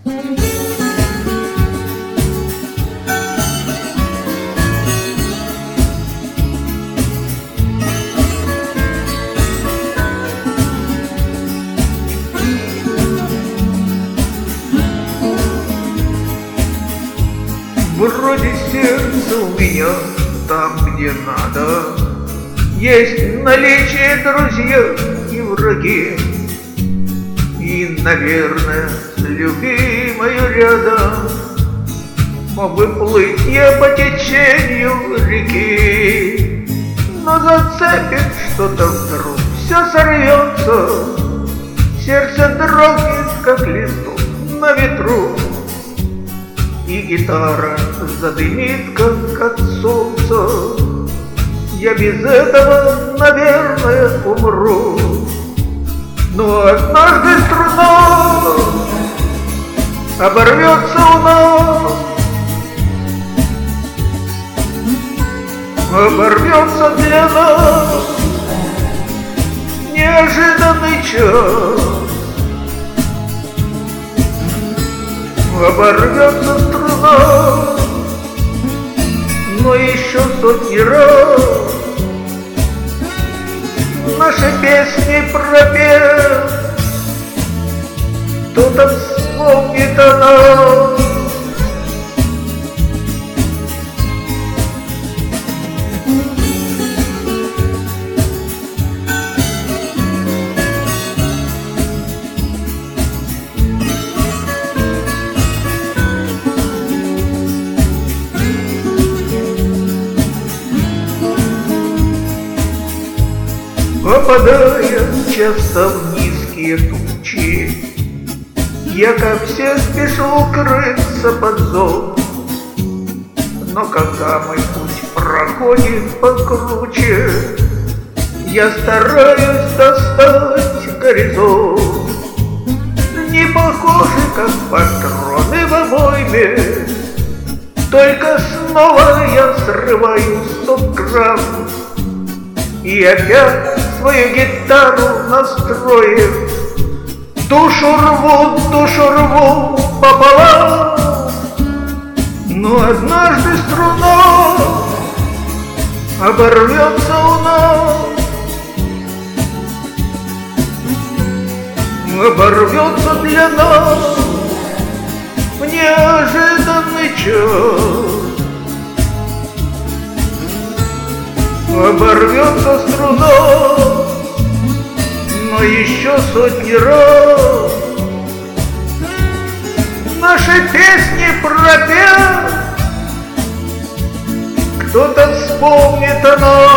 Вроде сердце у меня там, где надо, есть наличие друзья и враги. И, наверное, с любимою рядом мог бы плыть я по течению реки. Но зацепит что-то вдруг, все сорвется, сердце дрогнет, как листок на ветру. И гитара задымит, как от солнца. Я без этого, наверное, умру. Но однажды струна оборвется у нас, оборвется для нас неожиданный час. Оборвется струна, но еще сотни раз наши песни пропел, кто-то вспомнит о нас. Попадая часто в низкие тучи, я, как все, спешу укрыться под зонт. Но когда мой путь проходит покруче, я стараюсь достать горизонт. Не похожи, как патроны в обойме, только снова я срываю 100 грамм. И опять свою гитару настроив, душу рву пополам. Но однажды струна оборвется у нас, оборвется для нас в неожиданный час. Оборвется струна, но еще сотни раз наши песни пропел, кто-то вспомнит о нас.